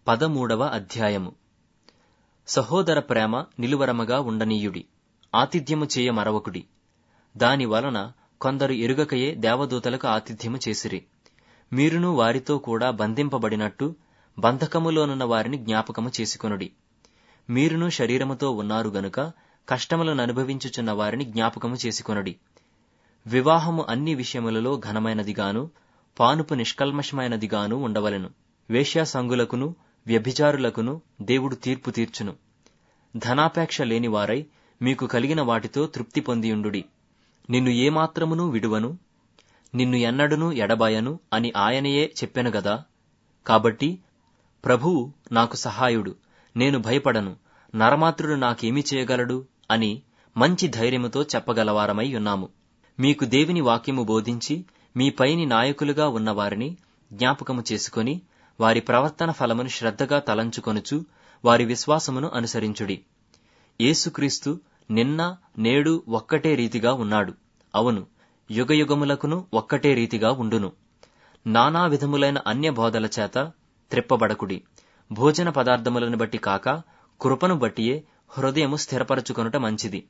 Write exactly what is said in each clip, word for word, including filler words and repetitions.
పదమూడవ అధ్యాయము. సహోదర ప్రేమ నిలువరమగా ఉండనీయుడి, ఆతిథ్యము చేయ మరవకుడి. దాని వలన కొందరు ఎరుగకయే దేవదూతలకు ఆతిథ్యము చేసిరి. మీరును వారితో కూడా బంధింపబడినట్టు బంధకములోనున్న వారిని జ్ఞాపకము చేసుకొనుడి. మీరును శరీరముతో ఉన్నారు గనుక కష్టములను అనుభవించుచున్న వారిని జ్ఞాపకము చేసుకొనుడి. వివాహము అన్ని విషయములలో ఘనమైనదిగాను పానుపు నిష్కల్మషమైనదిగాను ఉండవలెను. వేశ్యాసంగులకును వ్యభిచారులకును దేవుడు తీర్పు తీర్చును. ధనాపేక్ష లేనివారై మీకు కలిగిన వాటితో తృప్తి పొందియుండుడి. నిన్ను ఏమాత్రమునూ విడువను, నిన్ను ఎన్నడునూ ఎడబాయను అని ఆయనయే చెప్పెను గదా. కాబట్టి ప్రభువు నాకు సహాయుడు, నేను భయపడను, నరమాత్రుడు నాకేమి చేయగలడు అని మంచి ధైర్యముతో చెప్పగలవారమై ఉన్నాము. మీకు దేవుని వాక్యము బోధించి మీ పైని నాయకులుగా ఉన్నవారిని జ్ఞాపకము చేసుకొని వారి ప్రవర్తన ఫలమును శ్రద్ధగా తలంచుకొనుచు వారి విశ్వాసమును అనుసరించుడి. యేసుక్రీస్తు నిన్న నేడు ఒక్కటే రీతిగా ఉన్నాడు. అవును, యుగయుగములకును ఒక్కటే రీతిగా ఉండును. నానా విధములైన అన్య బోధల చేత త్రిప్పబడకుడి. భోజన పదార్థములను బట్టి కాక కృపను బట్టియే హృదయము స్థిరపరచుకొనుట మంచిది.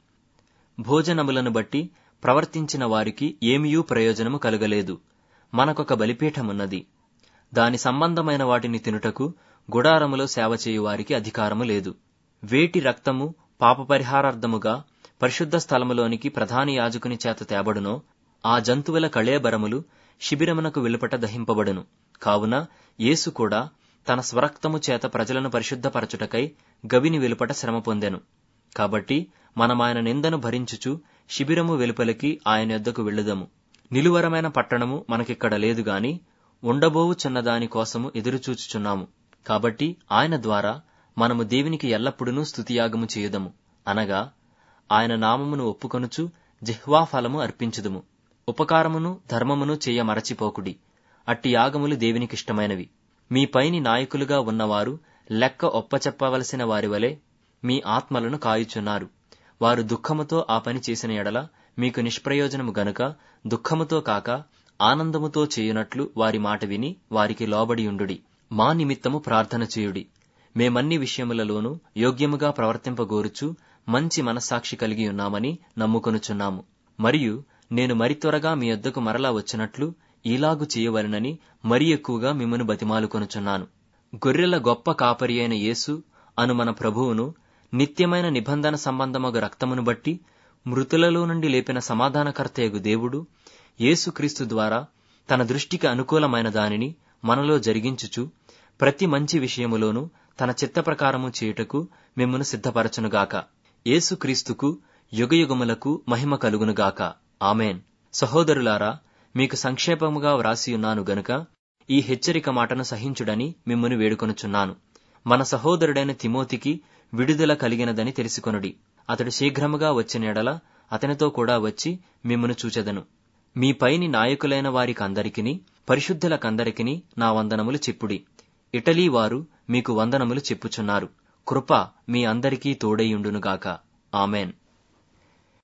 భోజనములను బట్టి ప్రవర్తించిన వారికి ఏమియూ ప్రయోజనము కలుగలేదు. మనకొక బలిపీఠమున్నది, దాని సంబంధమైన వాటిని తినుటకు గుడారములో సేవ చేయు వారికి అధికారము లేదు. వేటి రక్తము పాపపరిహారార్థముగా పరిశుద్ధ స్థలములోనికి ప్రధాన యాజకుని చేత తేబడునో ఆ జంతువుల కళేబరములు శిబిరమునకు వెలుపట దహింపబడును. కావున యేసు కూడా తన స్వరక్తము చేత ప్రజలను పరిశుద్ధపరచుటకై గవిని వెలుపట శ్రమ పొందెను. కాబట్టి మనమాయన నిందను భరించుచు శిబిరము వెలుపలికి ఆయన యొద్దకు వెళ్ళుదము. నిలువరమైన పట్టణము మనకిక్కడ లేదు గాని ఉండబోవుచున్నదాని కోసము ఎదురుచూచుచున్నాము. కాబట్టి ఆయన ద్వారా మనము దేవునికి ఎల్లప్పుడూ స్తుతియాగము చేయుదము, అనగా ఆయన నామమును ఒప్పుకొనుచు జిహ్వా ఫలము అర్పించుదుము. ఉపకారమును ధర్మమును చేయ మరచిపోకుడి. అట్టి యాగములు దేవునికిష్టమైనవి. మీ పైని నాయకులుగా ఉన్నవారు లెక్క ఒప్పచెప్పవలసిన వారి వలె మీ ఆత్మలను కాయుచున్నారు. వారు దుఃఖముతో ఆ పని చేసిన ఎడల మీకు నిష్ప్రయోజనము గనుక దుఃఖముతో కాక ఆనందముతో చేయునట్లు వారి మాట విని వారికి లోబడియుండుడి. మా నిమిత్తము ప్రార్థన చేయుడి. మేమన్ని విషయములలోనూ యోగ్యముగా ప్రవర్తింపగోరుచు మంచి మనస్సాక్షి కలిగి ఉన్నామని నమ్ముకొనుచున్నాము. మరియు నేను మరి త్వరగా మీ యొద్దకు మరలా వచ్చినట్లు ఈలాగు చేయవలెనని మరి ఎక్కువగా మిమ్మును బతిమాలుకొనుచున్నాను. గొర్రెల గొప్ప కాపరి అయిన యేసు అను మన ప్రభువును నిత్యమైన నిబంధన సంబంధమగు రక్తమును బట్టి మృతులలో నుండి లేపిన సమాధానకర్తయగు దేవుడు యేసుక్రీస్తు ద్వారా తన దృష్టికి అనుకూలమైన దానిని మనలో జరిగించుచు ప్రతి మంచి విషయములోనూ తన చిత్త ప్రకారము చేయుటకు మిమ్మును సిద్ధపరచునుగాక. యేసుక్రీస్తుకు యుగయుగములకు మహిమ కలుగునుగాక. ఆమేన్. సహోదరులారా, మీకు సంక్షేపముగా వ్రాసియున్నాను గనుక ఈ హెచ్చరిక మాటను సహించుడని మిమ్మును వేడుకొనుచున్నాను. మన సహోదరుడైన తిమోతికి విడుదల కలిగినదని తెలుసుకొనుడి. అతడు శీఘ్రముగా వచ్చిన ఎడల అతనితో కూడా వచ్చి మిమ్మును చూచెదను. మీ పైని నాయకులైన వారికందరికిని పరిశుద్ధులకందరికిని నా వందనములు చెప్పుడి. ఇటలీ వారు మీకు వందనములు చెప్పుచున్నారు. కృప మీ అందరికీ తోడైయుండునుగాక. ఆమేన్.